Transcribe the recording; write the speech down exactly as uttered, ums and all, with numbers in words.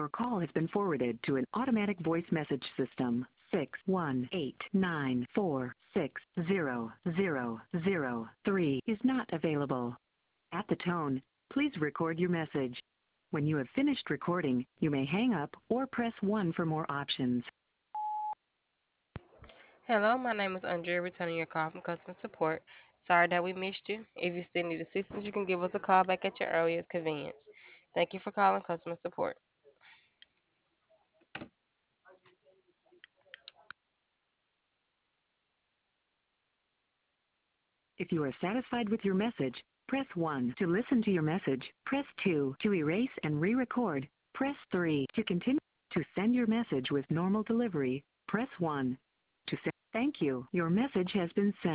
Your call has been forwarded to an automatic voice message system. six one eight nine four six zero zero zero three is not available. At the tone, please record your message. When you have finished recording, you may hang up or press one for more options. Hello, my name is Andrea, returning your call from customer support. Sorry that we missed you. If you still need assistance, you can give us a call back at your earliest convenience. Thank you for calling customer support. If you are satisfied with your message, press one. To listen to your message, press two. To erase and re-record, press three. To continue to send your message with normal delivery, press one. To send, thank you. Your message has been sent.